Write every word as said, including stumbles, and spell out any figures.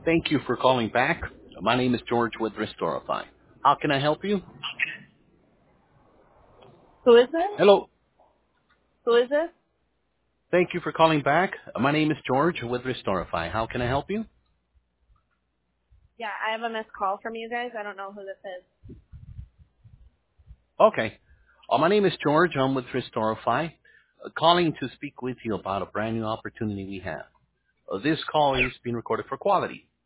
Thank you for calling back. My name is George with Restorify. How can I help you? Who is this? Hello. Who is this? Thank you for calling back. My name is George with Restorify. How can I help you? Yeah, I have a missed call from you guys. I don't know who this is. Okay. Uh, my name is George. I'm with Restorify. Uh, calling to speak with you about a brand new opportunity we have. Uh, this call is being recorded for quality.